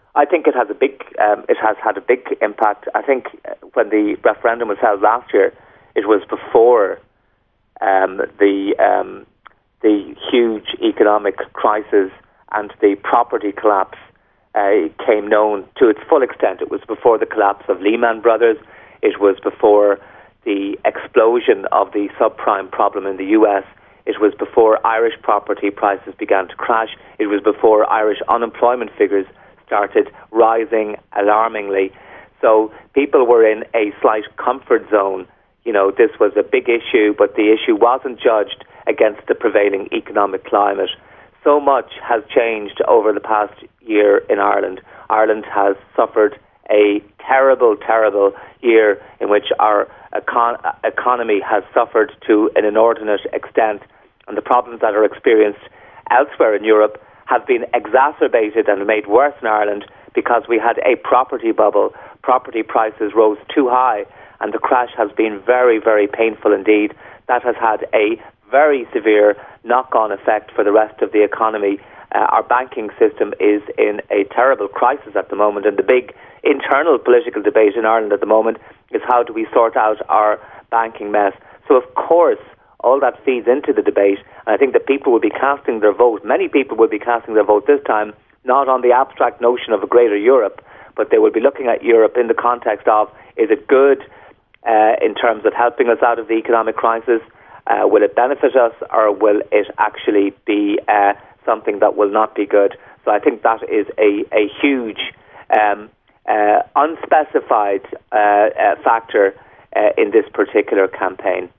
I think it has had a big impact. I think when the referendum was held last year, it was before the huge economic crisis and the property collapse came known to its full extent. It was before the collapse of Lehman Brothers. It was before the explosion of the subprime problem in the US. It was before Irish property prices began to crash. It was before Irish unemployment figures started rising alarmingly. So people were in a slight comfort zone. You know, this was a big issue, but the issue wasn't judged against the prevailing economic climate. So much has changed over the past year in Ireland. Ireland has suffered a terrible, terrible year in which our economy has suffered to an inordinate extent, and the problems that are experienced elsewhere in Europe have been exacerbated and made worse in Ireland because we had a property bubble. Property prices rose too high, and the crash has been very, very painful indeed. That has had a very severe knock-on effect for the rest of the economy. Our banking system is in a terrible crisis at the moment, and the big internal political debate in Ireland at the moment is how do we sort out our banking mess. So of course all that feeds into the debate, and I think that people will be casting their vote, many people will be casting their vote this time, not on the abstract notion of a greater Europe, but they will be looking at Europe in the context of, is it good in terms of helping us out of the economic crisis? Will it benefit us, or will it actually be something that will not be good? So I think that is a huge unspecified factor in this particular campaign.